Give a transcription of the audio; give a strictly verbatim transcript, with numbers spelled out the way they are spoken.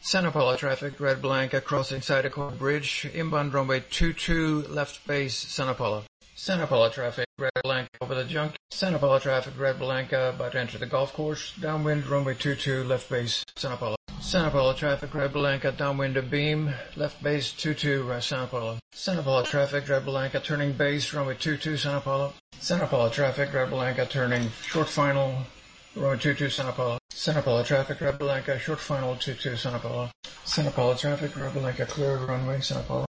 Santa Paula traffic, Red Blanca crossing Sidecar Bridge, inbound runway two two, left base, Santa Paula. Santa Paula traffic, Red Blanca over the junk. Santa Paula traffic, Red Blanca about to enter the golf course, downwind runway two two, left base, Santa Paula. Santa Paula traffic, Red Blanca downwind to beam, left base two two, uh, Santa Paula. Santa Paula traffic, Red Blanca turning base, runway two two, Santa Paula. Santa Paula traffic, Red Blanca turning short final, runway two two, Santa Paula. Santa Paula traffic, Red Blanca, short final two two, Santa Paula. Santa Paula traffic, Red Blanca clear runway, Santa Paula.